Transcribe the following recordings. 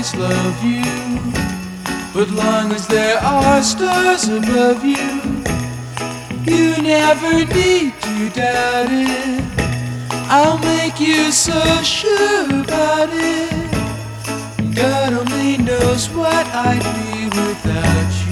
planets love you, but long as there are stars above you, you never need to doubt it. I'll make you so sure about it. God only knows what I'd be without you.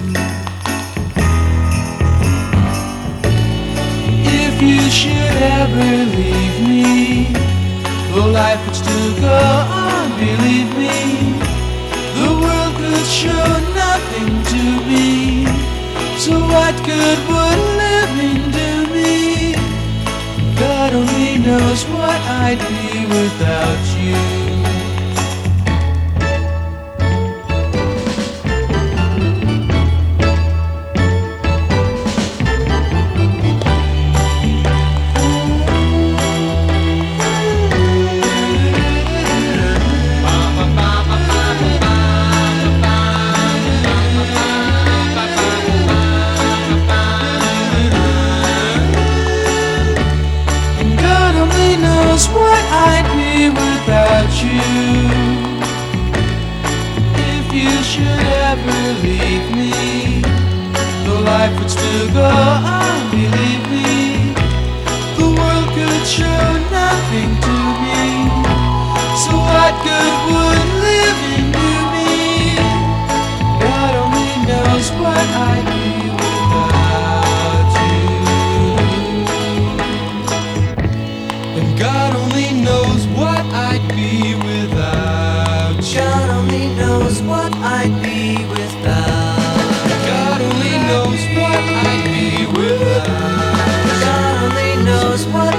If you should ever leave me, though life would still go on, believe me, the world could show nothing to me. So what good would living do me? God only knows what I'd be without you. What I'd be without you. If you should ever leave me, though life would still go on, believe me, the world could show nothing to me. So what good would living do me? God only knows what I'd be without you. And God only knows what I'd be without you. God only knows what I'd be without. God only knows what I'd be without. God only knows what